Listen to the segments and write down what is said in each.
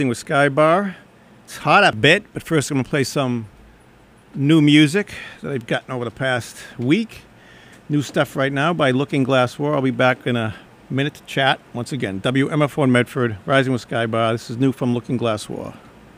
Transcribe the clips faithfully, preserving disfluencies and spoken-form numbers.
With Sky Bar. It's hot a bit, but first I'm going to play some new music that I've gotten over the past week. New stuff right now by Looking Glass War. I'll be back in a minute to chat. Once again, W M F one Medford, Rising with Sky Bar. This is new from Looking Glass War.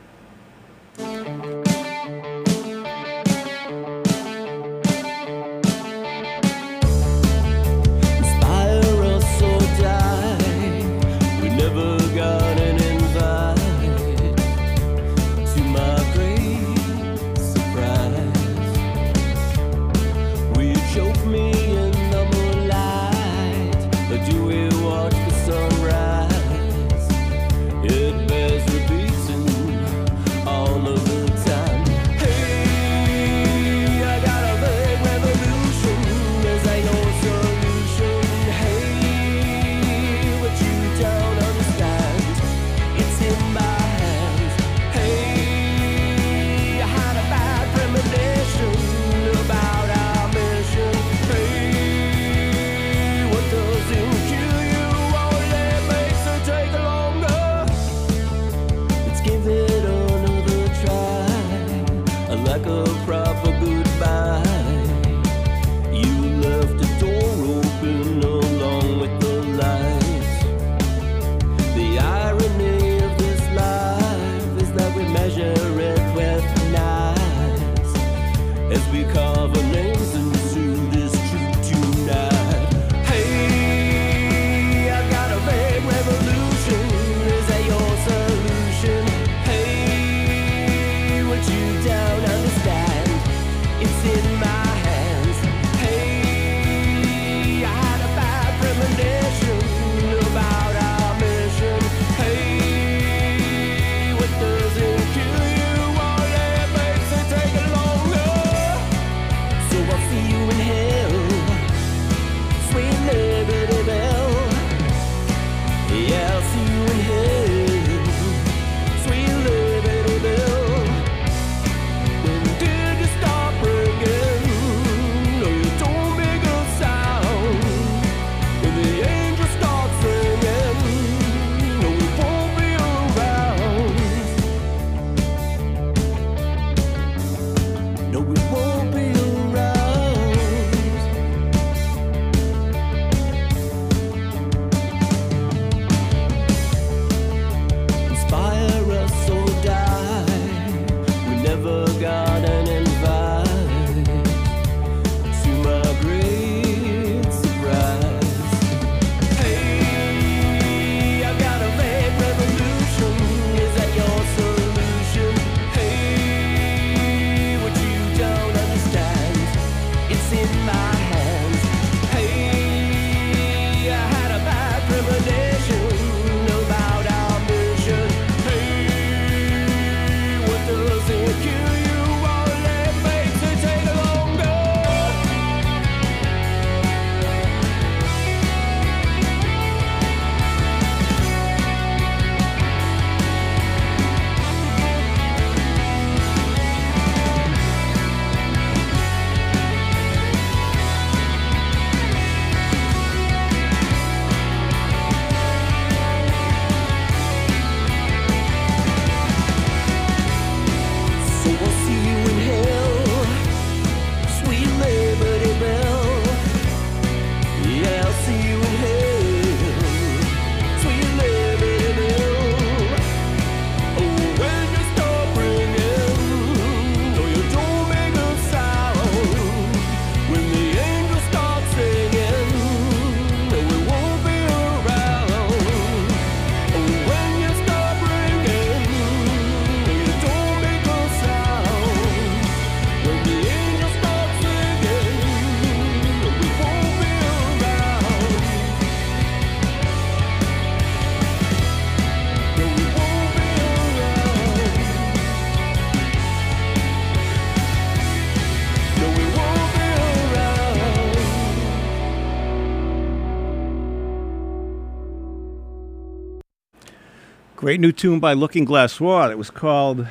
Great new tune by Looking Glass War. It was called,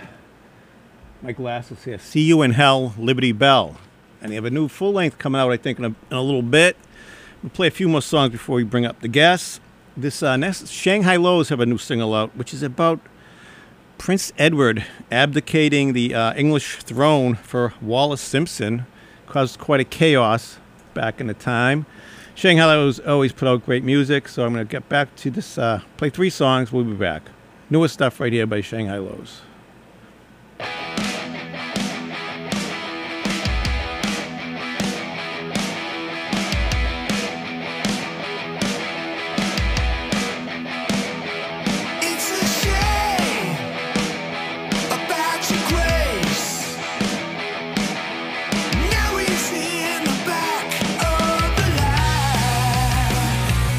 my glasses here, See You in Hell, Liberty Bell. And they have a new full length coming out, I think, in a, in a little bit. We'll play a few more songs before we bring up the guests. This uh, next, Shanghai Lows have a new single out, which is about Prince Edward abdicating the uh, English throne for Wallace Simpson caused quite a chaos back in the time. Shanghai Lows always put out great music, so I'm going to get back to this, uh, play three songs, we'll be back. Newest stuff right here by Shanghai Lows.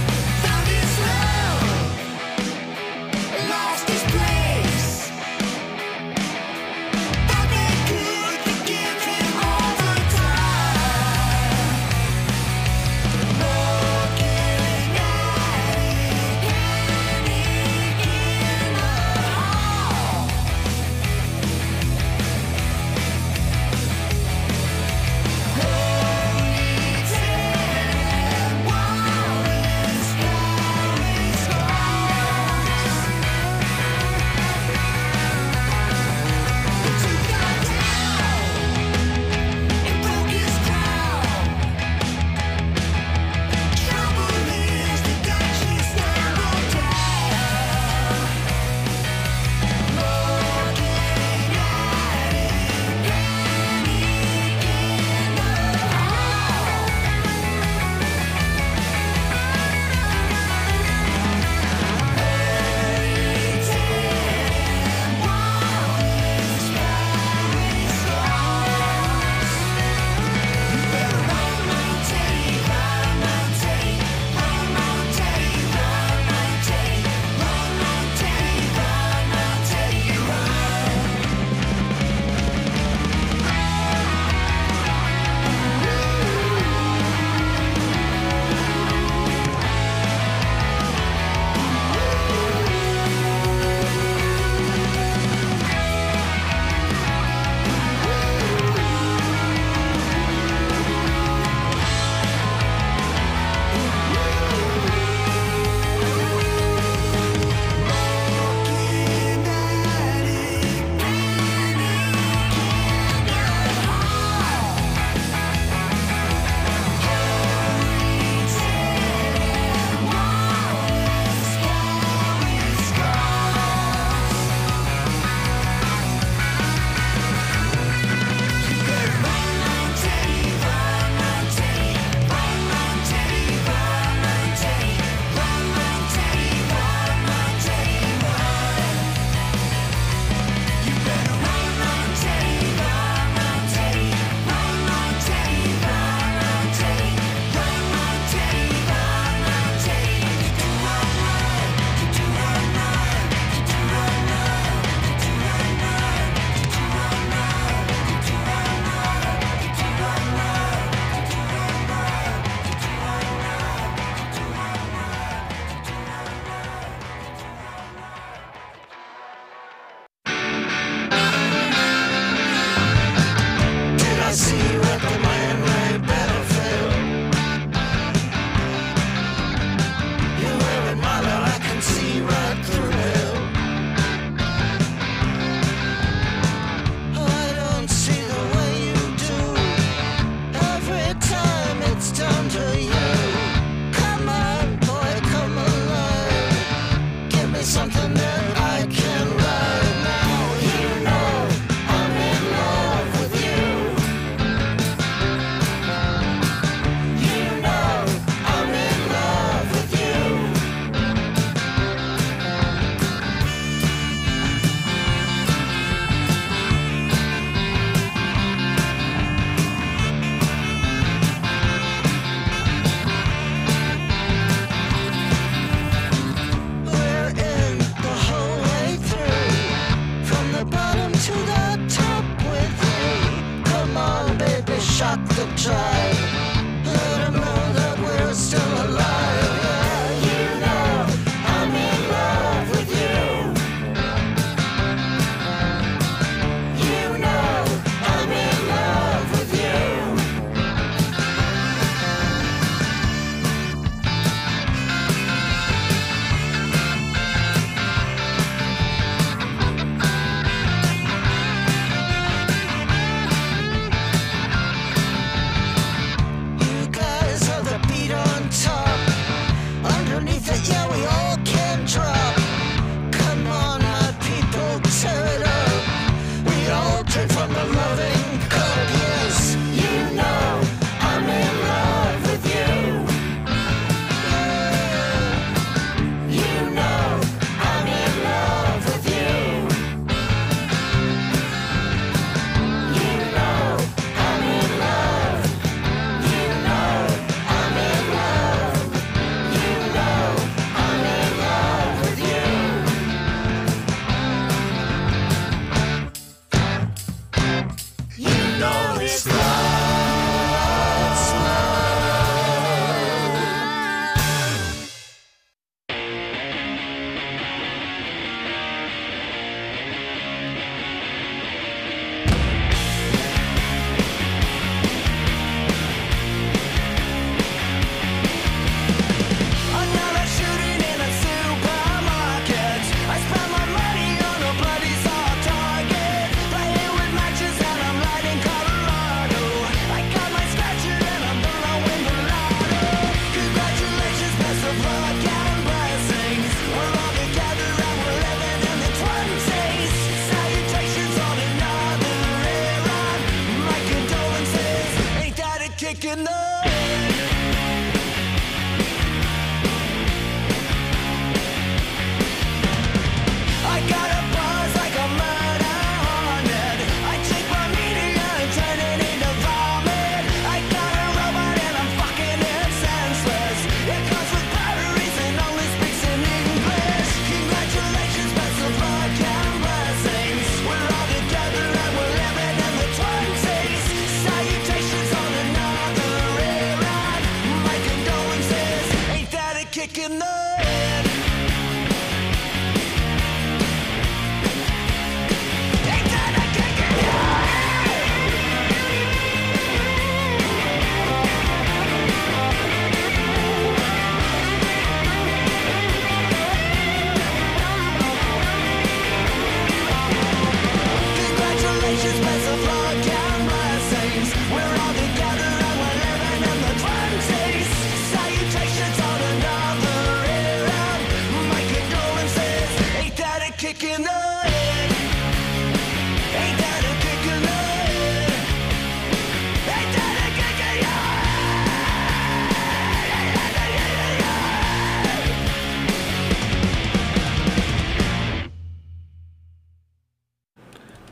Lost his place.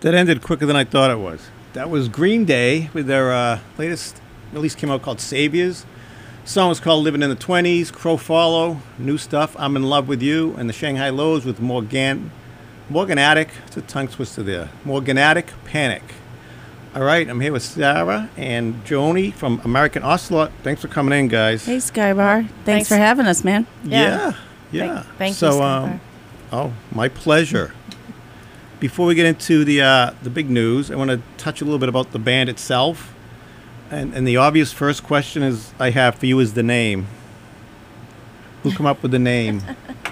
That ended quicker than I thought it was. That was Green Day with their uh, latest release came out called Saviors. The song was called Living in the twenties, Crow Follow, new stuff, I'm in Love with You, and the Shanghai Lows with Morgan, Morganatic, it's a tongue twister there, Morganatic Panic. All right, I'm here with Sarah and Joni from American Ocelot. Thanks for coming in, guys. Hey, Skybar. Thanks, Thanks. for having us, man. Yeah, yeah. Thank, thank so, you, Skybar. um, oh, my pleasure. Before we get into the uh, the big news, I want to touch a little bit about the band itself. And, and the obvious first question is I have for you is the name. Who come up with the name?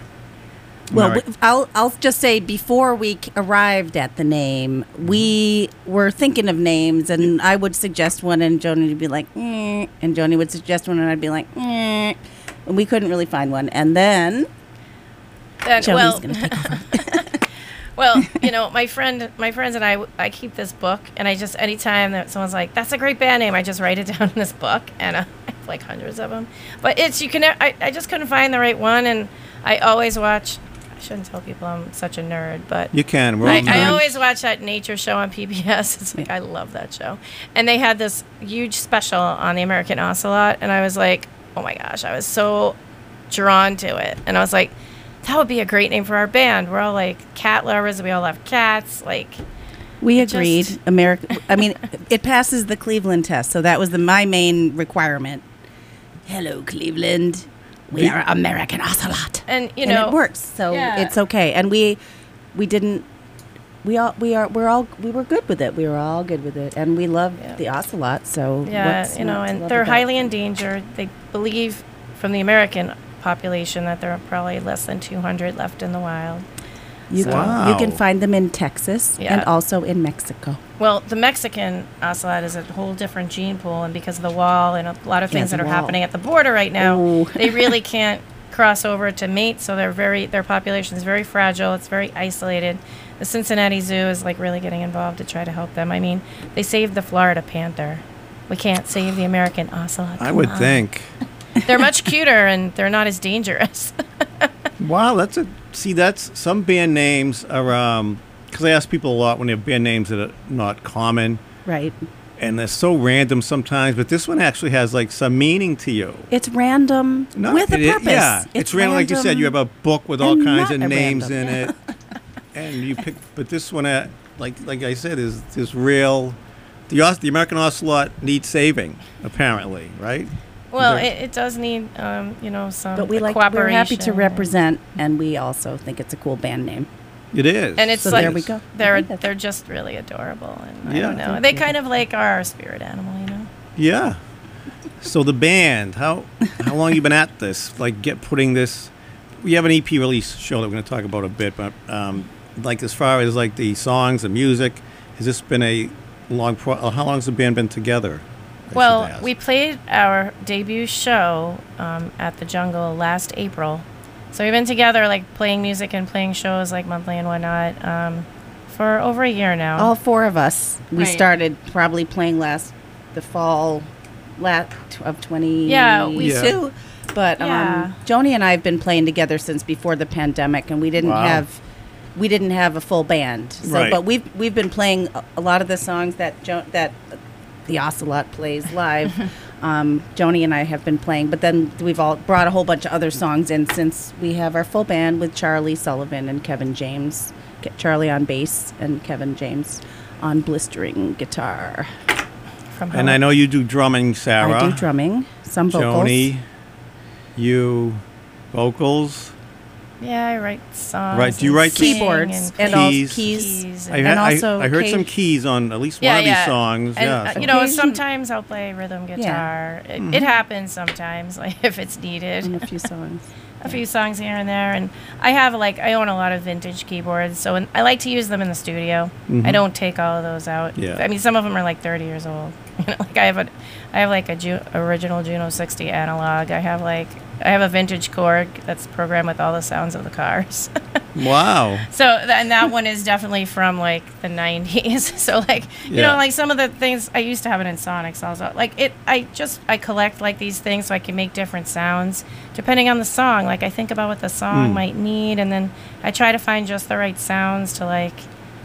Well, Ameri- w- I'll I'll just say before we c- arrived at the name, we were thinking of names, and I would suggest one, and Joni would be like, eh, and Joni would suggest one, and I'd be like, eh, and we couldn't really find one. And then Then, Joni's well, going to take over. well, you know, my friend, my friends and I, I keep this book, and I just anytime that someone's like, "That's a great band name," I just write it down in this book, and uh, I have like hundreds of them. But it's you can, I, I just couldn't find the right one, and I always watch. I shouldn't tell people I'm such a nerd, but You can. We're all I, I nerds. always watch that nature show on P B S. It's like I love that show, and they had this huge special on the American Ocelot, and I was like, oh my gosh, I was so drawn to it, and I was like, that would be a great name for our band. We're all like cat lovers. We all love cats. Like, We It agreed. just- America. I mean, it passes the Cleveland test, so that was the my main requirement. Hello, Cleveland. We are American Ocelot, and you and know, it works, so Yeah. it's okay. And we we didn't. We all we are we're all we were good with it. We were all good with it, and we love Yeah. the ocelot. So yeah, what's you know, not to and love they're about highly it? endangered. They believe from the American population that there are probably less than two hundred left in the wild. You So- can, you can Wow. find them in Texas Yeah. and also in Mexico. Well, the Mexican ocelot is a whole different gene pool, and because of the wall and a lot of Yeah, things the that are wall. happening at the border right now, Ooh. they really can't cross over to mate. So they're very their population is very fragile. It's very isolated. The Cincinnati Zoo is like really getting involved to try to help them. I mean, they saved the Florida panther. We can't save the American ocelot. I Come would on. think. They're much cuter and they're not as dangerous. Wow, that's a see. That's some band names are um because I ask people a lot when they have band names that are not common Right. and they're so random sometimes. But this one actually has like some meaning to you. It's random No, with a it is- purpose. yeah, it's, random. Like you said, you have a book with all and kinds not of a names random. in it, and you pick. But this one, uh, like like I said, is is real. The os- the American Ocelot needs saving, apparently, right? Well, They're- it, it does need, um, you know, some But we like we're cooperation. happy to represent, and we also think it's a cool band name. It is. And it's So like there we go. I they're think that's- they're just really adorable, and I Yeah. don't know. Thank They you. kind of like are our spirit animal, you know. Yeah. So the band, how how long you been at this? Like get putting this. We have an E P release show that we're going to talk about a bit, but um, like as far as like the songs, the music, has this been a long? Pro- uh, how long has the band been together? I should Well, ask. we played our debut show um, at the Jungle last April, so we've been together, like playing music and playing shows like monthly and whatnot, um, for over a year now. All four of us. We Right. started probably playing last the fall lat of twenty Yeah, we- two. But Yeah. um, Joni and I have been playing together since before the pandemic, and we didn't Wow. have we didn't have a full band. So, Right. but we've we've been playing a, a lot of the songs that jo- that the Ocelot plays live. um, Joni and I have been playing, but then we've all brought a whole bunch of other songs in since we have our full band with Charlie Sullivan and Kevin James. Ke- Charlie on bass and Kevin James on blistering guitar. from and I know you do drumming, Sarah. I do drumming, some vocals. Joni, you vocals. Yeah, I write songs. Right, do you and write sing Keyboards and, and all Keys. keys. keys I, and- ha- And I- also I, heard some occasion- keys on at least one Yeah, of these yeah. songs. And, yeah, uh, so- you know, Occasion- sometimes I'll play rhythm guitar. It, Mhm. it happens sometimes, like if it's needed. and a few songs. A few songs here and there, and I have like I own a lot of vintage keyboards, so in, I like to use them in the studio. Mhm. I don't take all of those out. Yeah. I mean, some of them are like thirty years old. You know, like I have a, I have like a Ju- original Juno sixty analog. I have like I have a vintage Korg that's programmed with all the sounds of the cars. Wow. So, th- and that one is definitely from like the nineties. So, like, you Yeah. know, like some of the things I used to have it in Sonics also. Like, it, I just, I collect like these things so I can make different sounds depending on the song. Like, I think about what the song Mm. might need, and then I try to find just the right sounds to like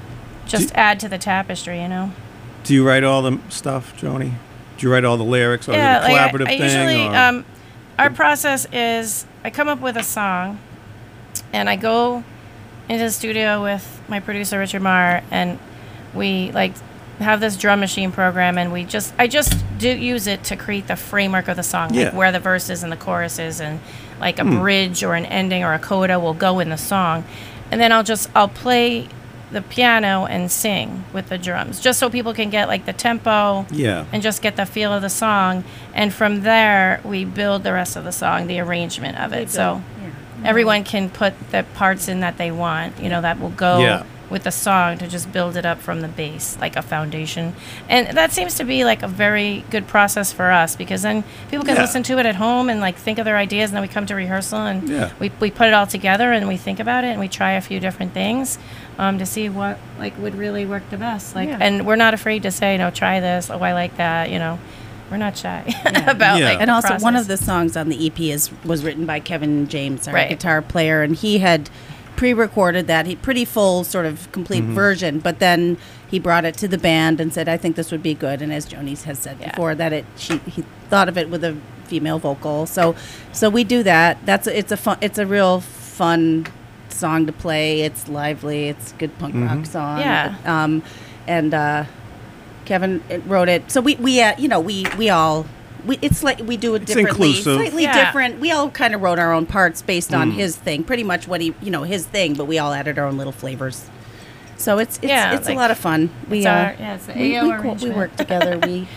just Do- add to the tapestry, you know. Do you write all the stuff, Joni? Do you write all the lyrics, or Yeah, is it a like I, collaborative I thing? usually, or- um, our process is I come up with a song, and I go into the studio with my producer Richard Marr, and we like have this drum machine program, and we just I just do use it to create the framework of the song, like Yeah. where the verses and the choruses and like a Hmm. bridge or an ending or a coda will go in the song, and then I'll just I'll play the piano and sing with the drums, just so people can get like the tempo yeah. and just get the feel of the song, and from there we build the rest of the song, the arrangement of it. So everyone can put the parts in that they want, you know, that will go Yeah. with the song to just build it up from the base, like a foundation. And that seems to be like a very good process for us, because then people can Yeah. listen to it at home and like think of their ideas, and then we come to rehearsal and Yeah. we, we put it all together and we think about it and we try a few different things um, to see what like would really work the best. Like, Yeah. and we're not afraid to say, no, try this. Oh, I like that. You know, we're not shy about Yeah. like And the also, one of process. the songs on the E P is was written by Kevin James, our Right. guitar player, and he had pre-recorded that, he pretty full, sort of complete Mm-hmm. version. But then he brought it to the band and said, "I think this would be good." And as Joni has said Yeah. before, that it she he thought of it with a female vocal. So so we do that. That's a, it's a fun, it's a real fun song to play. It's lively. It's a good punk Mm-hmm. rock song. Yeah. Um, and uh, Kevin uh, wrote it. So we we uh, you know we we all. We, it's like we do it It's differently, inclusive. slightly Yeah. different. We all kind of wrote our own parts based on Mm. his thing, pretty much what he, you know, his thing. But we all added our own little flavors. So it's it's, Yeah, it's like, a lot of fun. We It's uh, our- yeah, it's the we, A O we, co- we arrangement. work together. We,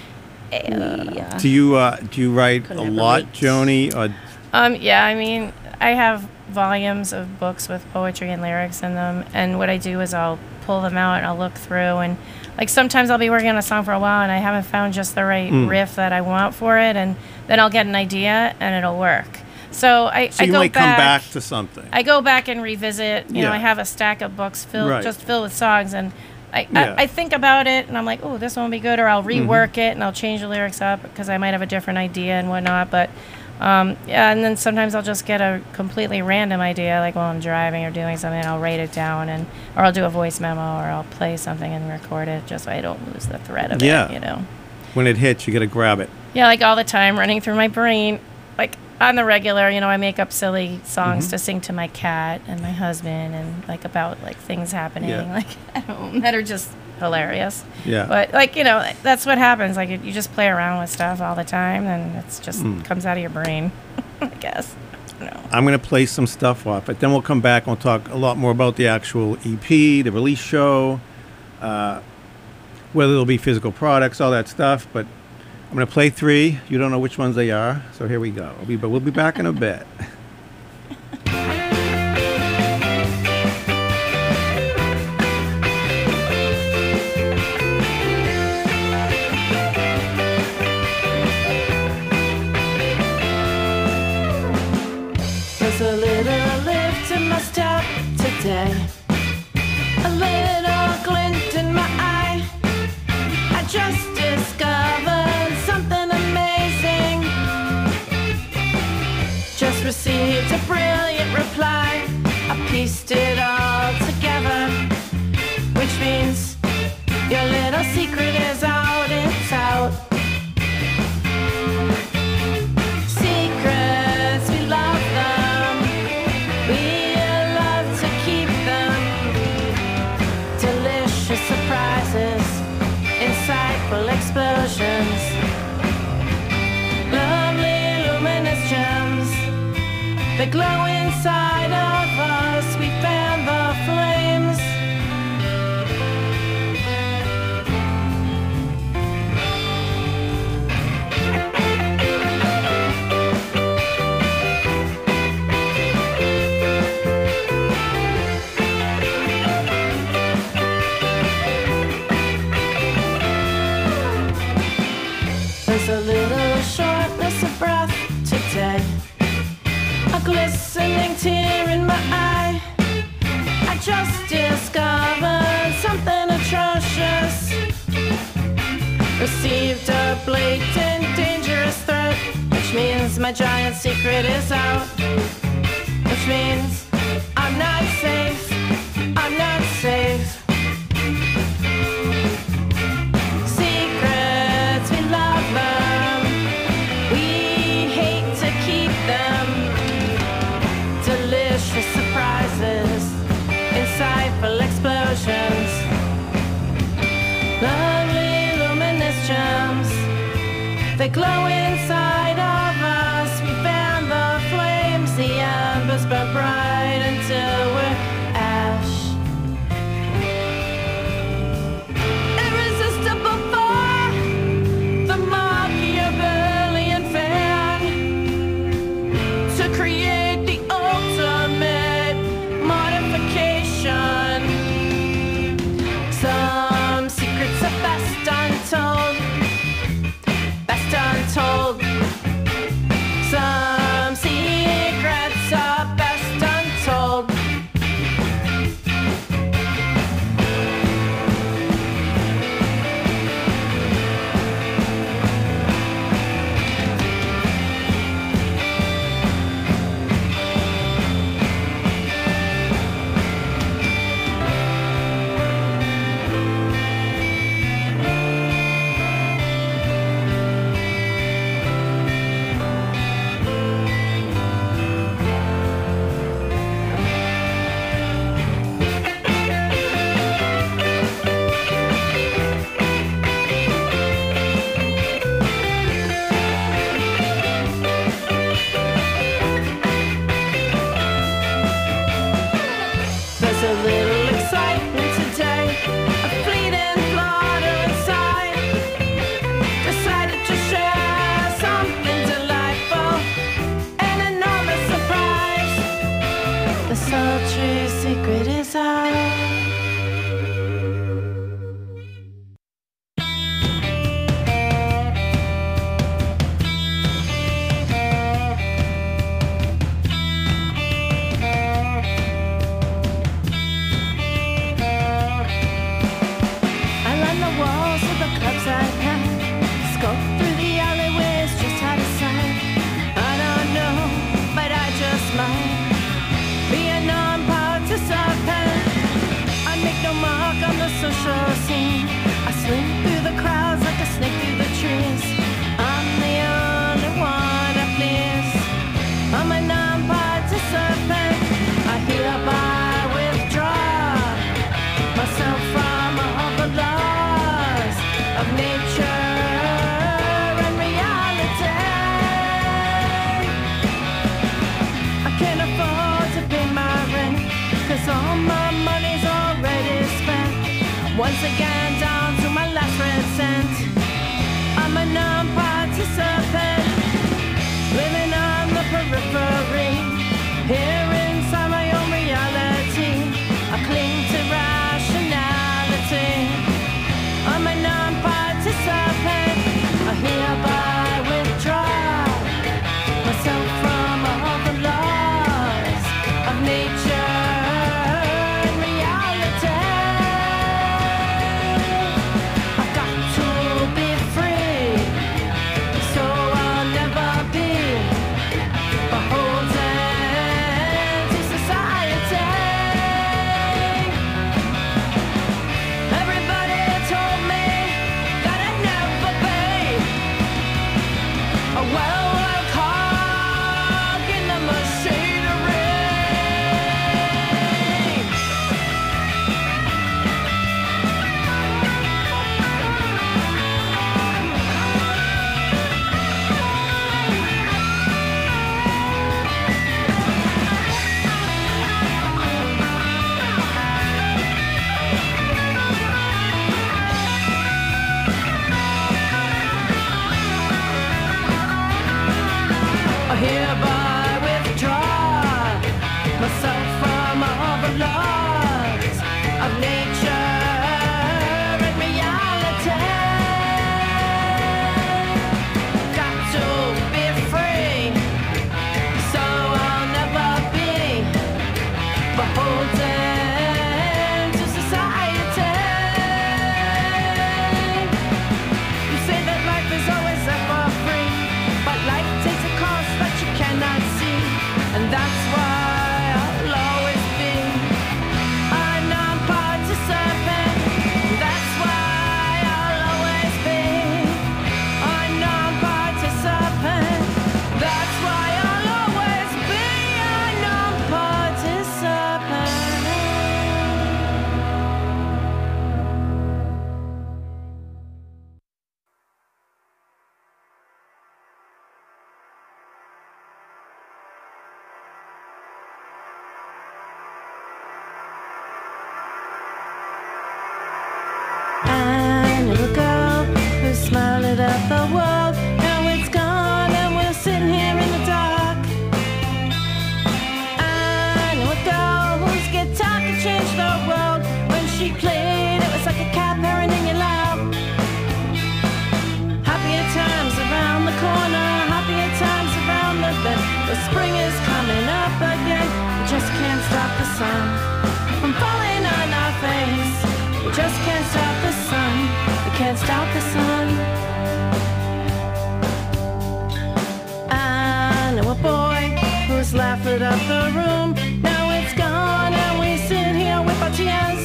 we uh, Do you uh, do you write a lot, Collaborate. Joni? Or Um, yeah, I mean, I have volumes of books with poetry and lyrics in them, and what I do is I'll pull them out and I'll look through, and like sometimes I'll be working on a song for a while and I haven't found just the right Mm. riff that I want for it, and then I'll get an idea and it'll work. So I, so I you go might back, come back to something. I go back and revisit. You know, Yeah. I have a stack of books filled Right. just filled with songs, and I, Yeah. I, I think about it and I'm like, oh, this one will be good, or I'll Mm-hmm. rework it and I'll change the lyrics up because I might have a different idea and whatnot. But um, yeah, and then sometimes I'll just get a completely random idea, like while I'm driving or doing something, and I'll write it down, and or I'll do a voice memo, or I'll play something and record it just so I don't lose the thread of Yeah. it. You know. When it hits, you got to grab it. Yeah, like all the time running through my brain, like on the regular, you know, I make up silly songs Mm-hmm. to sing to my cat and my husband, and like about like things happening Yeah. like at home that are just hilarious. Yeah. But like, you know, that's what happens. Like you you just play around with stuff all the time, and it's just Mm. comes out of your brain, I guess. I don't know. I'm going to play some stuff off it. Then we'll come back and we'll talk a lot more about the actual E P, the release show, uh, whether there'll be physical products, all that stuff. But I'm going to play three. You don't know which ones they are. So here we go. We'll be, but we'll be back in a bit. There's a little lift in my step today, a little glint in my eye. I just discovered something amazing. Just received a brilliant reply. I pieced it all together, which means your little secret is out, it's out. Secrets, we love them. We love to keep them. Delicious surprises, insightful explosions. Lovely luminous gems. They glow inside of us. We fan the flames. There's a little shortness of breath today, a glistening tear in my eye. I just discovered something atrocious. Received a blatant, dangerous threat, which means my giant secret is out. Which means I'm not safe, I'm not safe. walk on the social scene. I slink through the crowds like a snake through the trees. I'm the only one to please. I'm a non-participant. I hereby withdraw myself from all the laws of nature and reality. I can't afford to pay my rent, 'cause all my money's already spent. Once again down to my last red cent. I'm a non-participant, living on the periphery. Here inside my own reality, I cling to rationality. I'm a non-participant. I hereby withdraw myself from all the laws of nature and reality. I've got to be free, so I'll never be beholden to society. Everybody told me that I'd never be a well-worked cog in the machinery. I hereby withdraw myself from all the laws of nature and reality. Got to be free, so I'll never be beholden to society. You say that life is always ever free, but life takes a cost that you cannot see, and that's why I'll always be a non-participant. That's why I'll always be a non-participant. That's why I'll always be a non-participant. I knew a girl who smiled at the world. Now it's gone and we're sitting here in the dark. I knew a girl whose guitar could change the world. When she played, it was like a cat purring in your lap. Happier times around the corner, happier times around the bend. The spring is coming up again. We just can't stop the sun from falling on our face. We just can't stop the sun. We can't stop the sun. I know a boy who's laughing up the room. Now it's gone and we sit here with our tears.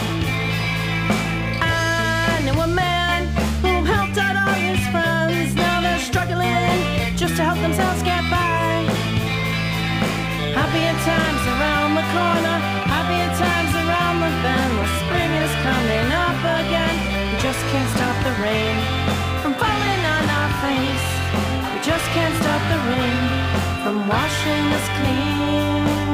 I know a man who helped out all his friends. Now they're struggling just to help themselves get by. Happier times around the corner, happier times around the bend. The spring is coming up again. We just can't stop the rain from falling on our face. We just can't stop the rain from washing us clean.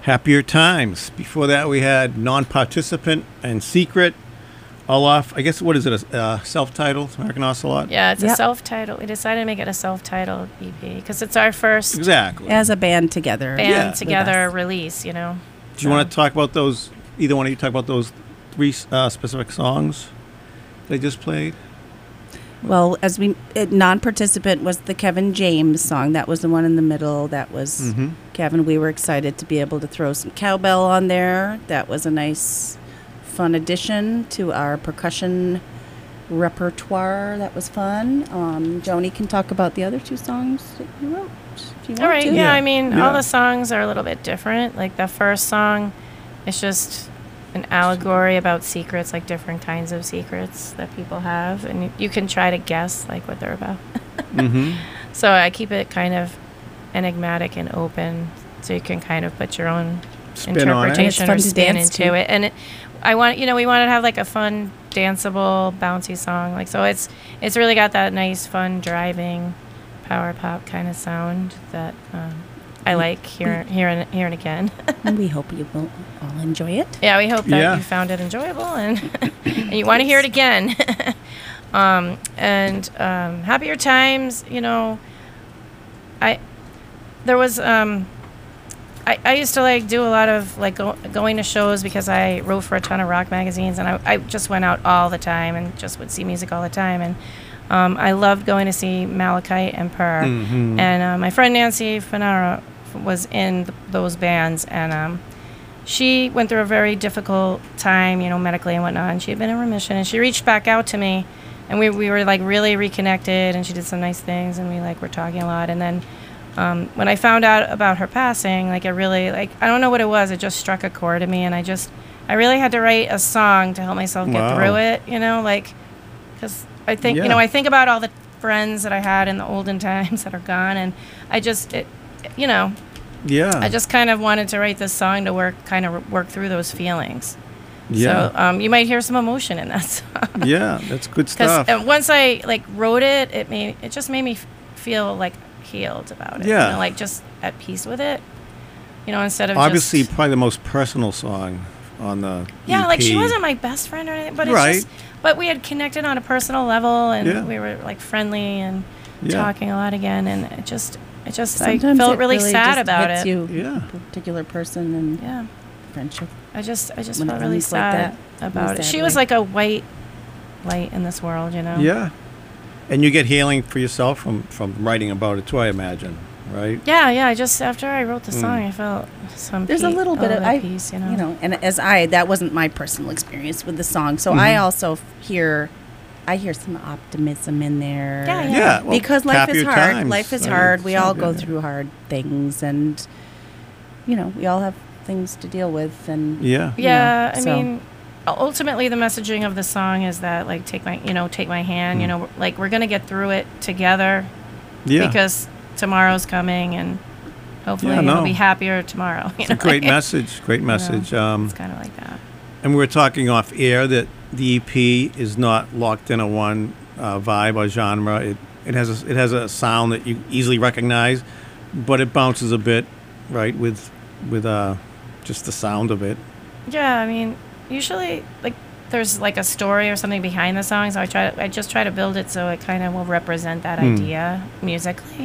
Happier Times. Before that, we had Non-Participant and Secret. All off, I guess, what is it, a uh, self-titled American Ocelot? Yeah, it's a Yep. self-titled. We decided to make it a self-titled E P because it's our first Exactly. As a band together. band Yeah. together With us. release, you know. Do you want to talk about those, either one of you talk about those three uh, specific songs they just played? Well, as we it, non-participant was the Kevin James song. That was the one in the middle. That was Mm-hmm. Kevin. We were excited to be able to throw some cowbell on there. That was a nice, fun addition to our percussion repertoire. That was fun. Um, Joni can talk about the other two songs that you wrote, if you want All right, to. yeah, Yeah. I mean, Yeah. all the songs are a little bit different. Like the first song is just an allegory about secrets, like different kinds of secrets that people have, and you, you can try to guess like what they're about. Mm-hmm. So I keep it kind of enigmatic and open, so you can kind of put your own Spin on it. And it's interpretation fun or to spin dance into to. it. And it, I want, you know, we want to have like a fun, danceable, bouncy song. Like so, it's it's really got that nice, fun, driving, power pop kind of sound that um, I like here, here and here and again. And we hope you will all enjoy it. Yeah, we hope that Yeah. you found it enjoyable and, and you want to hear it again. um, and um, Happier Times, you know, I there was um, I, I used to like do a lot of like go, going to shows because I wrote for a ton of rock magazines, and I, I just went out all the time and just would see music all the time. And um, I loved going to see Malachite and Purr. Mhm. And uh, my friend Nancy Fanara was in th- those bands, and um, she went through a very difficult time, you know, medically and whatnot. And she had been in remission, and she reached back out to me, and we we were like really reconnected, and she did some nice things, and we like were talking a lot. And then um, when I found out about her passing, like it really like I don't know what it was, it just struck a chord in me, and I just I really had to write a song to help myself get Wow. through it, you know, like because I think Yeah. you know I think about all the friends that I had in the olden times that are gone, and I just it, you know. Yeah. I just kind of wanted to write this song to work, kind of work through those feelings. yeah. So um, you might hear some emotion in that song. yeah, that's good Because stuff. once I like wrote it, it made it just made me f- feel like healed about it. Yeah. You know, like just at peace with it. You know, instead of Obviously, just, probably the most personal song on the yeah, E P. like she wasn't my best friend or anything, but it's Right. just, but we had connected on a personal level, and Yeah. we were like friendly and Yeah. talking a lot again, and it just, it just, Sometimes I felt it really, sad just about hits it. You, Yeah. a particular person and Yeah. friendship. I just I just When it felt really ends like sad that, about it. sad She was way. like a white light in this world, you know. Yeah. And you get healing for yourself from, from writing about it too, I imagine, right? Yeah, yeah. I just after I wrote the Mm. song, I felt some. There's a pe- little bit of little I, peace, you know. you know, and as I that wasn't my personal experience with the song, so I Mhm. also f- hear, I hear some optimism in there. Yeah, yeah. Yeah. well, because life is happier hard. times. Life is I hard. We mean, all go yeah. through hard things, and you know, we all have things to deal with. And Yeah. you Yeah, know, I so- mean, ultimately the messaging of the song is that like take my, you know, take my hand. You Mm. know, like we're gonna get through it together Yeah. because tomorrow's coming, and hopefully Yeah, we'll no. be happier tomorrow. You It's a know? great message. Great message. Um, It's kind of like that. and we were talking off air that the E P is not locked in a one uh, vibe or genre. It it has a, it has a sound that you easily recognize, but it bounces a bit, right? With with uh, just the sound of it. Yeah, I mean, usually like there's like a story or something behind the song, so I try to, I just try to build it so it kind of will represent that Hmm. idea musically.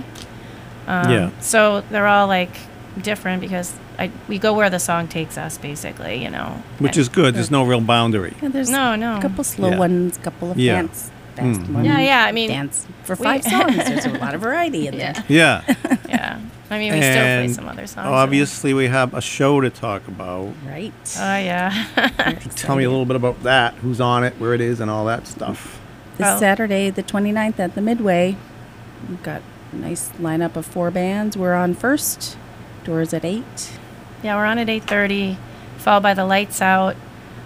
Um, Yeah. So they're all like different because I we go where the song takes us, basically, you know. Which And- is good. There's no real boundary. yeah, there's No, no. a couple slow Yeah. ones, couple of Yeah. dance, fast Mm. ones. Yeah, yeah, I mean, dance for we- five songs. There's a lot of variety in there. Yeah. Yeah. I mean, we still play And some other songs. Obviously, we have a show to talk about. Right. Oh yeah. Tell me a little bit about that. Who's on it, where it is, and all that stuff. This Well- Saturday, the twenty-ninth at the Midway, we've got a nice lineup of four bands. We're on first. Doors at eight. Yeah, we're on at eight thirty, followed by the Lights Out,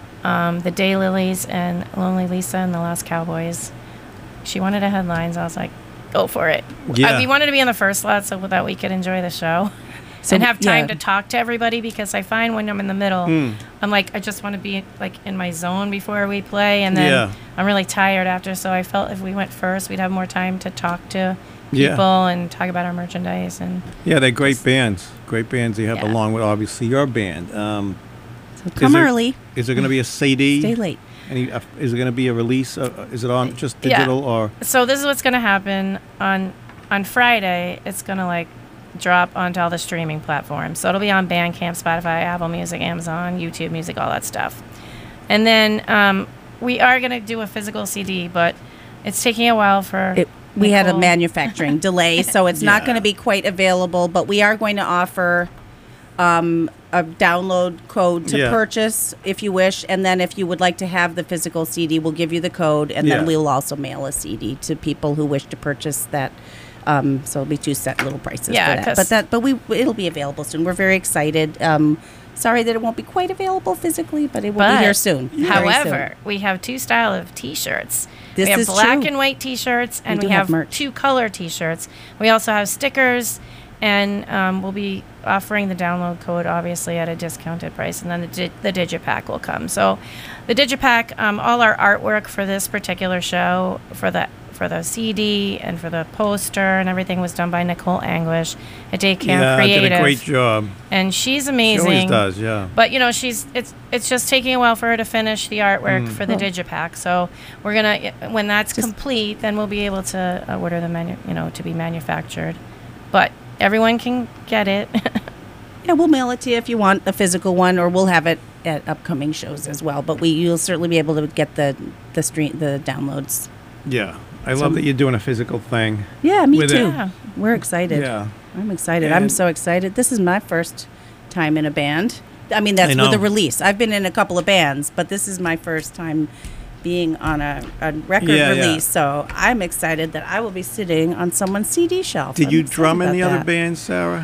um, the Daylilies, and Lonely Lisa and the Last Cowboys. She wanted a headline, so I was like, go for it. Yeah. Uh, we wanted to be in the first slot so that we could enjoy the show and have time yeah. to talk to everybody, because I find when I'm in the middle, Hmm. I'm like, I just want to be like in my zone before we play, and then Yeah. I'm really tired after, so I felt if we went first, we'd have more time to talk to Yeah. people and talk about our merchandise. And Yeah, they're great bands. Great bands you have Yeah. along with obviously your band. Um, So come there- early, is there going to be a C D? stay late. Any, uh, is there going to be a release? Uh, uh, is it on just Yeah. digital or? so this is what's going to happen on on Friday. It's going to like drop onto all the streaming platforms. So it'll be on Bandcamp, Spotify, Apple Music, Amazon, YouTube Music, all that stuff. And then um, we are going to do a physical C D, but it's taking a while for. It, we had a Nicole. manufacturing delay, so it's not Yeah. going to be quite available. But we are going to offer um, a download code to Yeah. purchase if you wish, and then if you would like to have the physical C D, we'll give you the code, and Yeah. then we'll also mail a C D to people who wish to purchase that. Um, so it'll be two set little prices Yeah, for that. 'cause- But that, but we it'll be available soon. We're very excited. Um, sorry that it won't be quite available physically, but it will But, be here soon. very However, soon. we have two style of T-shirts. This we have is black true. and white T-shirts, and We we, do have have, merch. two color T-shirts. We also have stickers, and um, we'll be offering the download code obviously at a discounted price, and then the, di- the digipack will come. So, the digipack, um, all our artwork for this particular show, for the for the C D and for the poster and everything was done by Nicole Anguish at Day Camp yeah, Creative, did a great job. and she's She amazing. always does. Yeah. But you know, she's it's it's just taking a while for her to finish the artwork for the Oh. digipack. So we're gonna when that's Just- complete, then we'll be able to uh, order the menu, you know, to be manufactured. But everyone can get it. Yeah, we'll mail it to you if you want a physical one, or we'll have it at upcoming shows as well. But we you'll certainly be able to get the the stream the downloads. Yeah. I So- love that you're doing a physical thing. Yeah, me With it. too. Yeah. We're excited. Yeah. I'm excited. I'm And- so excited. This is my first time in a band. I mean, that's I with know. a release. I've been in a couple of bands, but this is my first time being on a, a record Yeah, yeah. release. So I'm excited that I will be sitting on someone's C D shelf. Did I'm you excited drum in about the other that. bands, Sarah?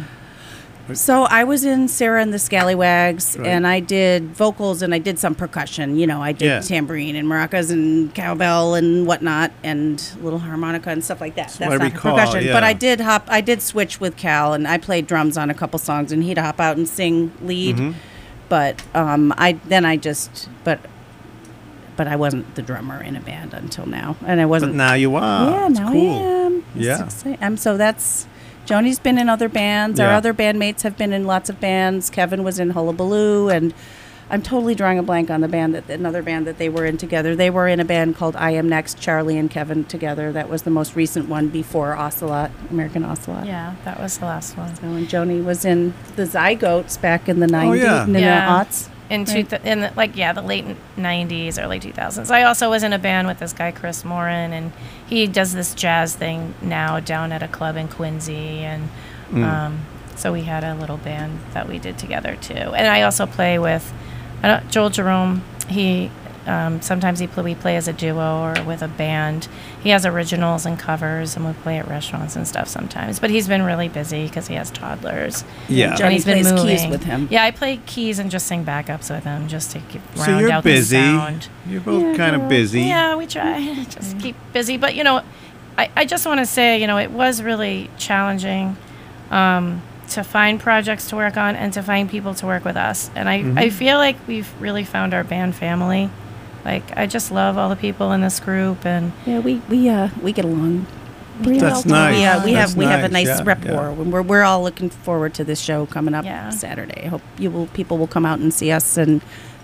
So I was in Sarah and the Scallywags, Right. and I did vocals and I did some percussion. You know, I did Yeah. tambourine and maracas and cowbell and whatnot, and little harmonica and stuff like that. That's That's what I not recall, percussion, but yeah. I did hop. I did switch with Cal, and I played drums on a couple songs, and he'd hop out and sing lead. Mhm. But um, I then I just but but I wasn't the drummer in a band until now, and I But wasn't. now you are. yeah, It's now cool. I am. It's Yeah. exciting. Um, so that's Joni's been in other bands. Our Yeah. other bandmates have been in lots of bands. Kevin was in Hullabaloo, and I'm totally drawing a blank on the band that another band that they were in together. They were in a band called I Am Next. Charlie and Kevin together. That was the most recent one before Ocelot, American Ocelot. yeah, that was the last one. So and Joni was in the Zygotes back in the nineties, yeah. in the Yeah. aughts. In two, Right. th- in the, like yeah, the late nineties, early two thousands. I also was in a band with this guy Chris Morin, and he does this jazz thing now down at a club in Quincy, and Mm. um, so we had a little band that we did together too. And I also play with I don't, Joel Jerome. He um, sometimes he play, we play as a duo or with a band. He has originals and covers, and we play at restaurants and stuff sometimes. But he's been really busy because he has toddlers. Yeah. Johnny And he's been plays moving. keys with him. Yeah, I play keys and just sing backups with him just to keep round So you're out busy. the sound. You're both Yeah, kind of girl. busy. Yeah, we try. Just keep busy. But, you know, I, I just want to say, you know, it was really challenging um, to find projects to work on and to find people to work with us. And I, Mhm. I feel like we've really found our band family. Like, I just love all the people in this group. And Yeah, we we uh we get along. pretty That's well. nice. We, uh, we That's have we have a nice, nice yeah, rapport. yeah. We're we're all looking forward to this show coming up Yeah. Saturday. I hope you will people will come out and see us. And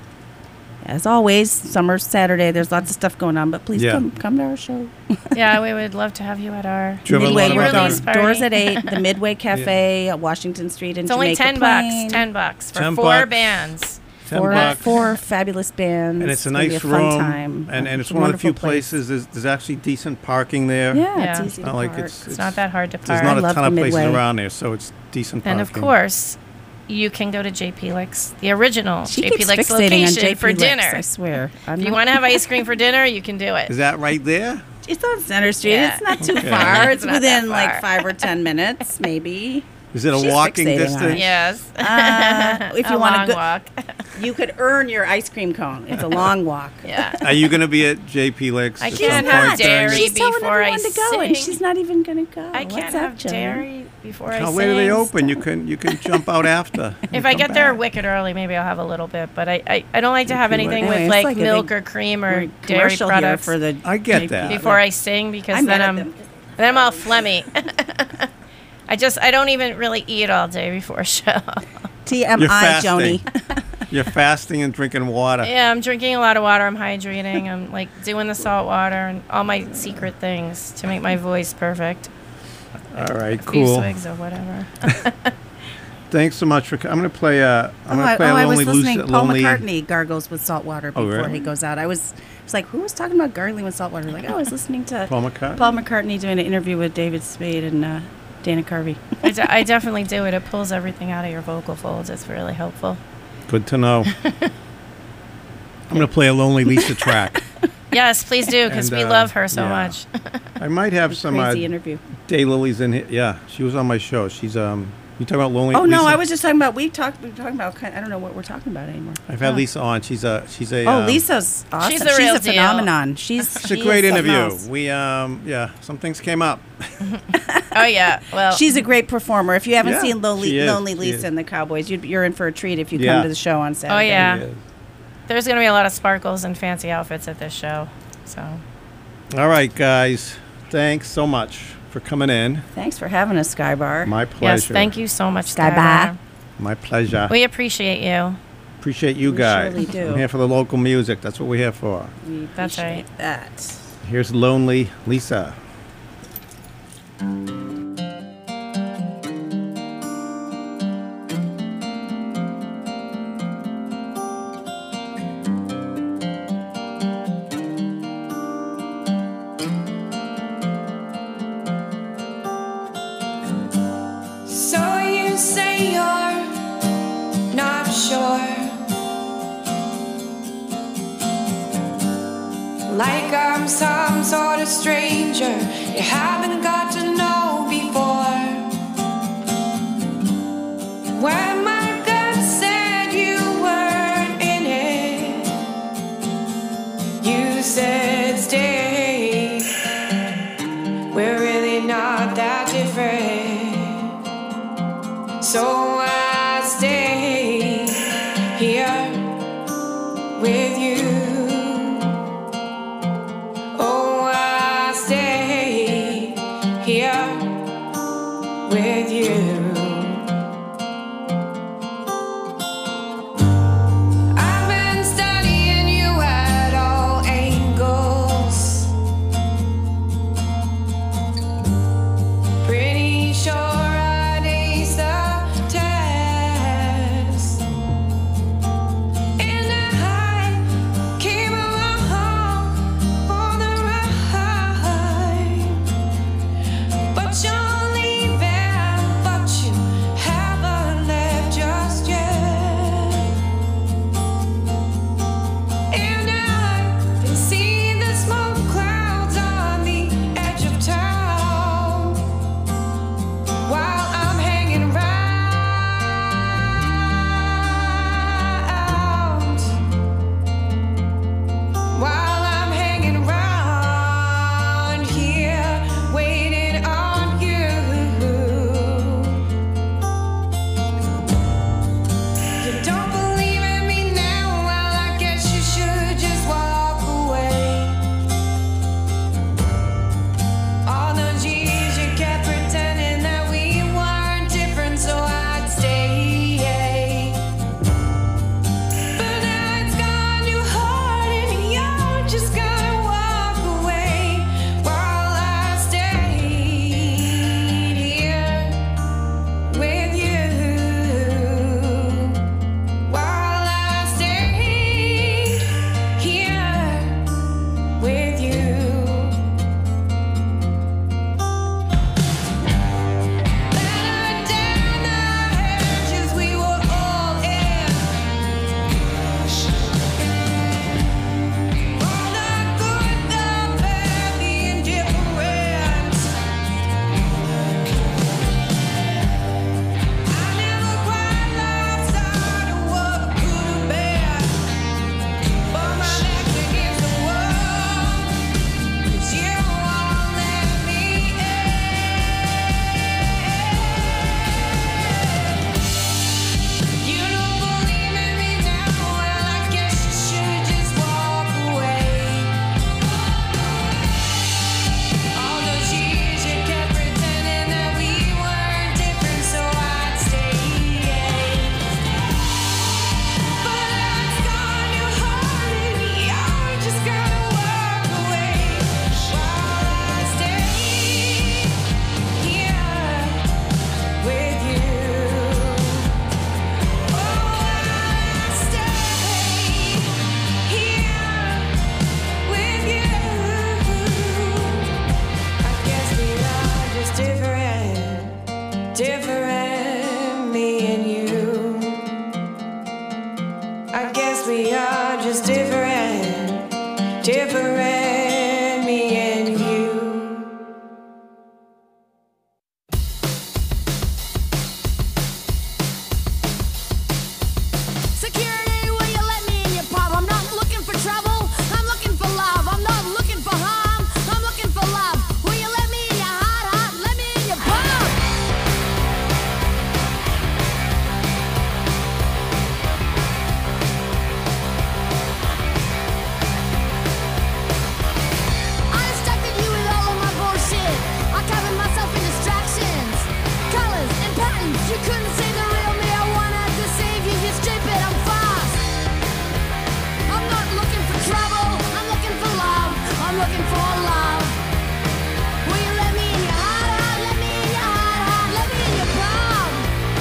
as always, summer Saturday. There's lots of stuff going on, but please Yeah. come come to our show. yeah, we would love to have you at our Do you have a Midway, lot of we're other- going release party. doors at eight. The Midway Cafe at Washington Street in It's only Jamaica ten Plain. bucks. Ten bucks for ten four bucks. bands. Ten Four, bucks. four fabulous bands. And it's a gonna be nice fun room, time. and, and it's a one of the few wonderful place. places. There's, there's actually decent parking there. Yeah, Yeah. it's It's easy not to like park. it's- It's not that hard to There's park. not I a love ton the of places Midway. around there, so it's decent parking. And of course, you can go to J P Licks, the original She J keeps P Licks fixating on location J P for Licks, dinner. I swear. I'm If you not- want to have ice cream for dinner, you can do it. Is that right there? It's on Center Street. Yeah. It's not too Okay. far. It's, It's not that within like far. five or ten minutes, maybe. Is it a She's walking fixating on distance? it. Yes. Uh, if you a wanna long go- walk. You could earn your ice cream cone. It's a long walk. yeah. Are you going to be at J P Licks? I at can't some have point during dairy. the- She's telling before I everyone to go, and sing. she's not even going to go. I What's can't up, have Joan? dairy before I How sing. late are they open? You can you can jump out after. If I Come get there back. wicked early, maybe I'll have a little bit. But I, I, I don't like to have J P anything Licks. with Anyway, it's like, like a milk big or cream or dairy Commercial here products for the I get J P that. before I sing because I met then at I'm them. then I'm all phlegmy. I just I don't even really eat all day before a show. T M You're I, fasting. Joni. You're fasting and drinking water. Yeah, I'm drinking a lot of water. I'm hydrating. I'm like doing the salt water and all my secret things to make my voice perfect. All right, A few cool. swigs or whatever. Thanks so much for. co- I'm gonna play. Uh, I'm Oh, gonna I, play oh, a I lonely was listening. Lucy- Paul lonely. McCartney gargles with salt water Oh, before really? he goes out. I was, it's like, who was talking about gargling with salt water? Like, oh, I was listening to Paul McCartney. Paul McCartney doing an interview with David Spade and uh, Dana Carvey. I, de- I definitely do it. It pulls everything out of your vocal folds. It's really helpful. Good to know. I'm gonna play a lonely Lisa track. Yes, please do, because And, we uh, love her so yeah. much. I might have some uh, Crazy interview. daylilies in here. Yeah, she was on my show. She's um. You talking about lonely? Oh no, Lisa? I was just talking about we talked. We were talking about. Kind I don't know what we're talking about anymore. I've had Oh. Lisa on. She's a. She's a. Oh, um, Lisa's awesome. She's the real a deal. phenomenon. She's It's a she great is something interview. else. We um. Yeah, some things came up. Oh yeah, well, She's a great performer. If you haven't Yeah, seen she Lonely, is, Lonely she Lisa is. and the Cowboys, you'd, you're in for a treat if you Yeah. come to the show on Saturday. yeah. She is. there's gonna be a lot of sparkles and fancy outfits at this show. So All right, guys. Thanks so much for coming in. Thanks for having us, Sky Bar. My pleasure. yes, thank you so much, Sky Skylar. Bar. My pleasure. We appreciate you. Appreciate you We guys. surely do. I'm here for the local music. That's what we're here for. We That's appreciate right. that. Here's Lonely Lisa. So you say you're not sure, like I'm some sort of stranger you haven't got to know before. When my gut said you weren't in it, you said stay. We're really not that different. So I stay here with you. Oh, I stay here with you. I've been studying you at all angles. Pretty sure I'd ace the test. And I came along for the ride. But you're leaving, but different, me and you. Security, will you let me in your pub? I'm not looking for trouble, I'm looking for love. I'm not looking for harm, I'm looking for love. Will you let me in your heart, heart? Let me in your pub. I distracted you with all of my bullshit. I covered myself in distractions, colors and patterns. You couldn't see the real me. I wanted to save you. You're stupid. I'm fast. I'm not looking for trouble. I'm looking for love. I'm looking for love. Will you let me in your heart, heart? Let me in your heart, heart. Let me in your palm.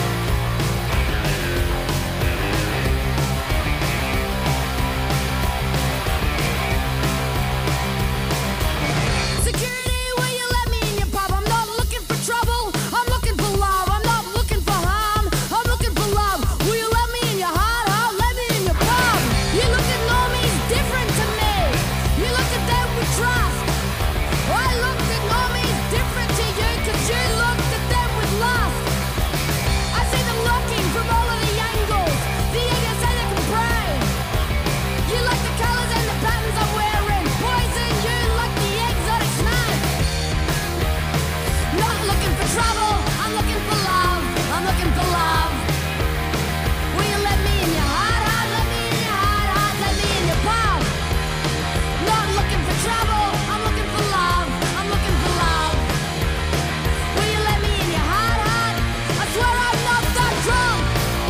Security, will you let me in your pub? I'm not looking for trouble. I'm looking for love. I'm not looking for harm. I'm looking for love. Will you let me in your heart, heart? Let me in your pub. You look at normies different to me. You look at them with trust. I looked at normies different to you, 'cause you looked at them with lust. I see them looking from all of the angles. The ego say they can pray. You like the colors and the patterns I'm wearing. Poison, you like the exotic snake. Not looking for trouble, I'm looking for love. I'm looking for love. Will you let me in your heart, heart? Let me in your heart, heart. Let me in your pub. Not looking for trouble, I'm looking for love. I'm looking for love. Will you let me in your heart, heart? I swear I'm not that drunk.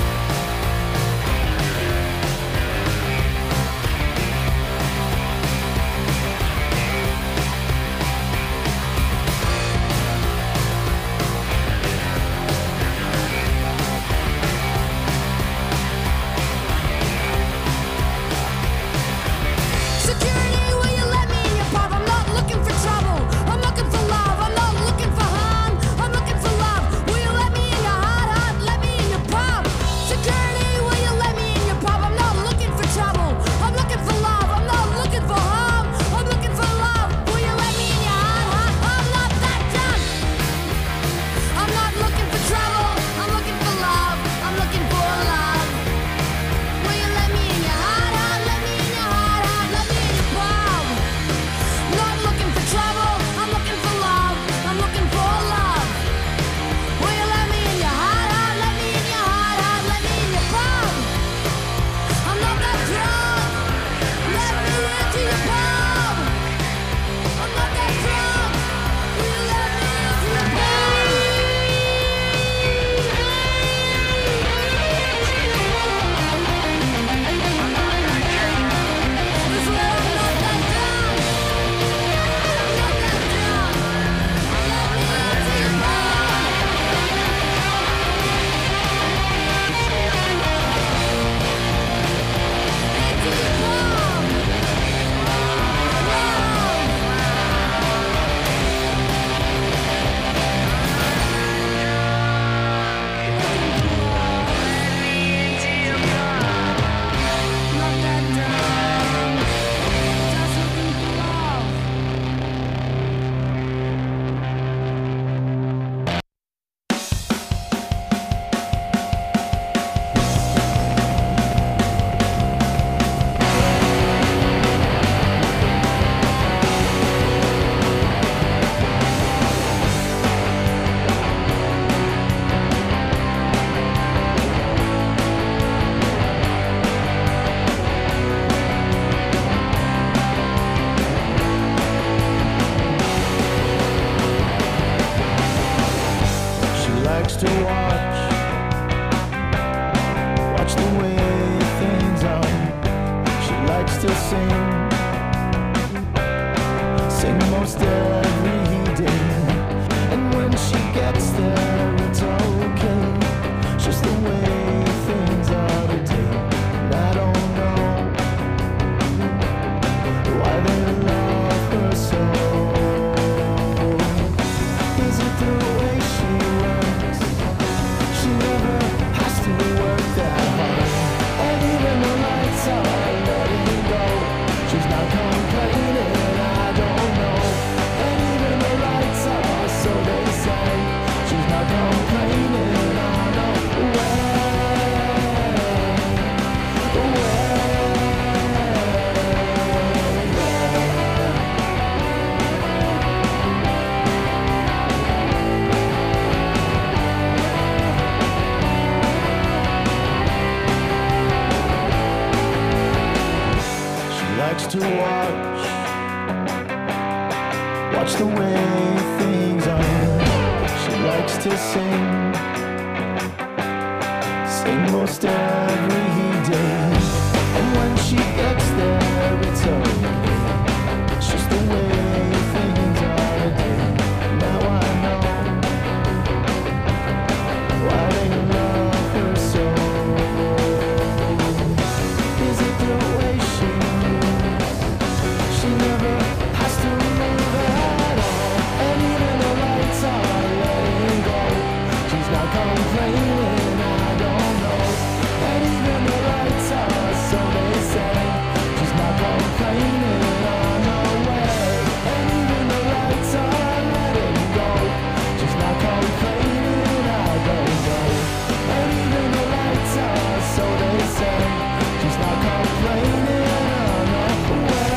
Security, will you let me in your pub? I'm not looking for trouble. I'm looking for love. I'm not looking for harm. I'm looking for love. Will you let me in your heart, heart? Let me in your pub. Security, will you let me in your pub? I'm not looking for trouble. I'm looking for love. I'm not looking for harm. I'm looking for love. Will you let me in your heart, heart? I'm not that drunk. I'm not looking for trouble. I'm looking for love. I'm looking for love. Will you let me in your heart, heart? Let me in your heart, heart. Let me in your pub. Not looking for trouble. I'm looking for love. I'm looking for love. Will you let me in your heart, heart? Let me in your heart, heart. Let me in your pub. I'm not that drunk. Let me into your pub. I'm not that drunk. Will you let me into your pub? I swear I'm not that drunk. I'm not that drunk. Let me into your pub. Into your pub. Love. Not that drunk. Just looking for love. She likes to watch, watch the way things are. She likes to sing, sing most every day. And when she gets there, it's okay. Just the way things are today. And I don't know why they love her so. Is it the way she works? She never has to work that hard. And even the lights are letting go. She's not complaining. watch the way things are. She likes to sing, sing most every day. And when she gets there, it's okay. It's just the way things are today. Now I know why they love her so. Is it the way she moves? She never has to move at all. And even the lights are letting go. She's not complaining, I don't know. And even the lights are, so they say. She's not complaining on her way. And even the lights are letting go. She's not complaining, I don't know. And even the lights are, so they say. She's not complaining on her way.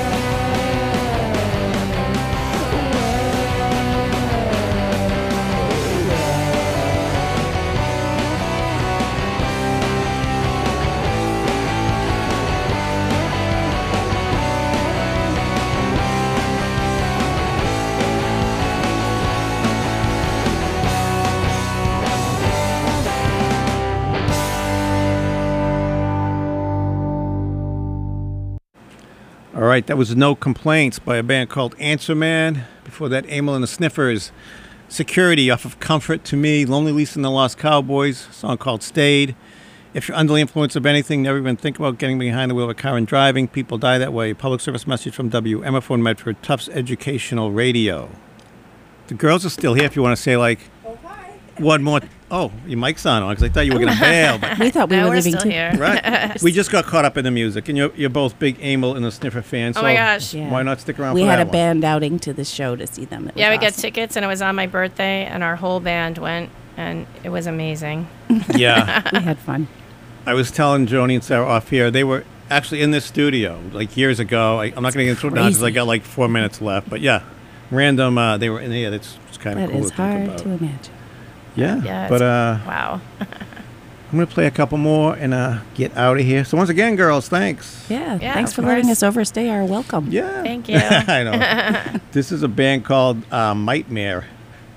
All right, that was No Complaints by a band called Answer Man. Before that, Amyl and the Sniffers. Security off of Comfort to Me. Lonely Lisa and the Lost Cowboys, a song called Stayed. If you're under the influence of anything, never even think about getting behind the wheel of a car and driving. People die that way. Public service message from W M F one Medford, Tufts Educational Radio. The girls are still here if you want to say, like, one more. Oh, your mic's on, because I thought you were going to bail. But We thought we No, were we're leaving still too. here. right? We just got caught up in the music, and you're, you're both big Amyl and the Sniffer fans. Oh so my gosh. Yeah. Why not stick around We for had that a one? band outing to the show to see them. It Yeah, was we got awesome. tickets, and it was on my birthday, and our whole band went, and it was amazing. Yeah. We had fun. I was telling Joni and Sarah off here, they were actually in this studio like years ago. I, I'm not going to get into it now because I crazy. got like four minutes left. But yeah, random, uh, they were in here. That's kind of That cool is to think hard about. to imagine. Yeah. Yeah, but it's- uh, Wow. I'm going to play a couple more and uh, get out of here. So once again, girls, thanks. Yeah. Yeah, Thanks of for letting course. us overstay our welcome. Yeah. Thank you. I know. This is a band called uh, Mightmare.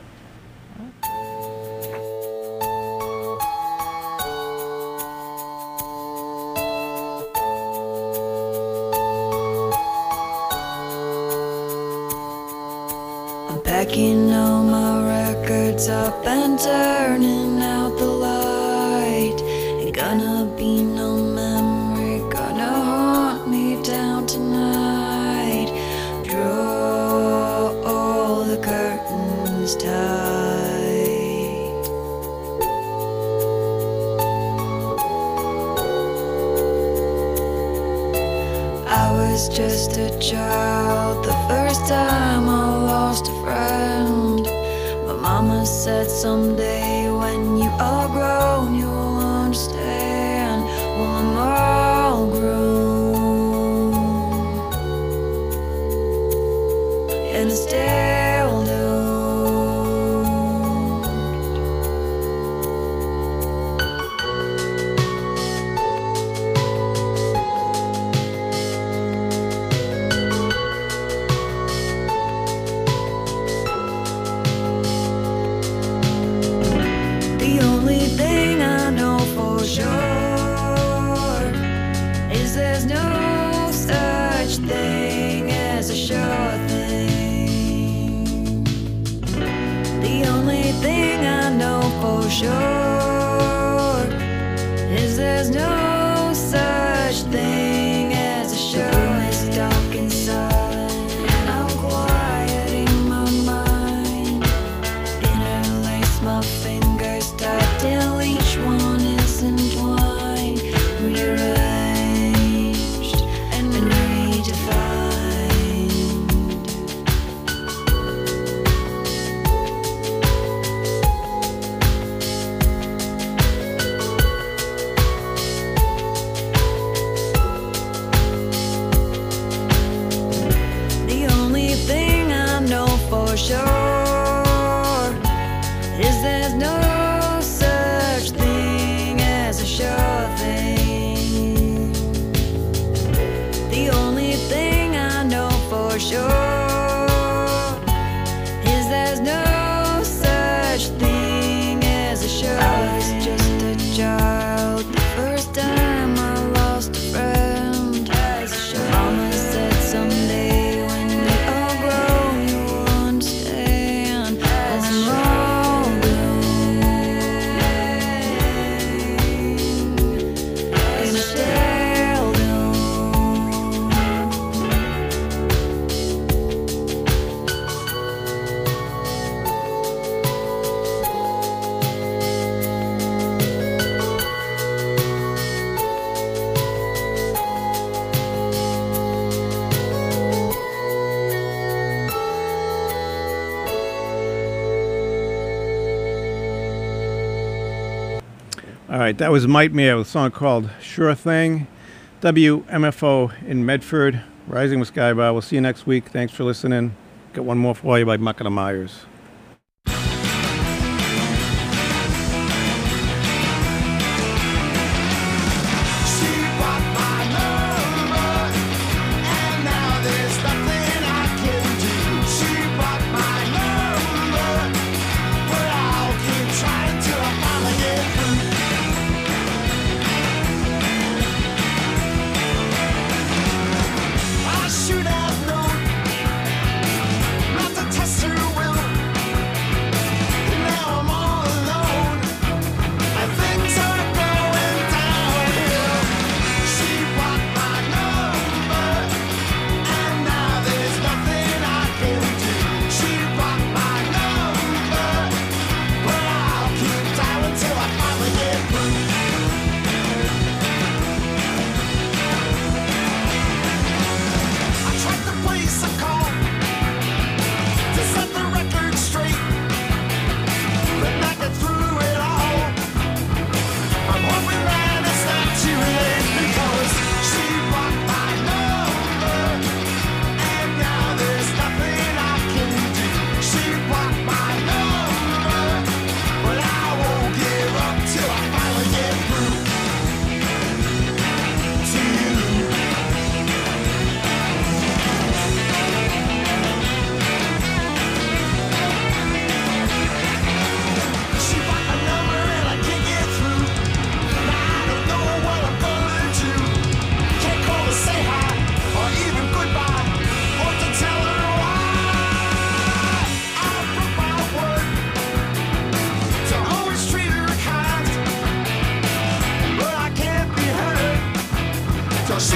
I'm packing all my records up and turning out the light. Ain't gonna be no memory gonna haunt me down tonight. Draw all the curtains tight. I was just a child the first time I lost a friend. My mama said someday when you are grown you'll understand. Well, I'm all grown and I still don't. The only thing I know for sure is there's no such thing as a sure thing. The only thing I know for sure is there's no such thing as a sure. It's dark and silent and I'm quieting my mind. Interlace my fingers tight till each one is entwined, rearranged and redefined. The only thing I know for sure is there's no such thing as a sure thing. The only thing I know for sure All right, that was Mike Mayer with a song called Sure Thing. W M F O in Medford, Rising with Skybar. We'll see you next week. Thanks for listening. Got one more for you by Muck and the Myers.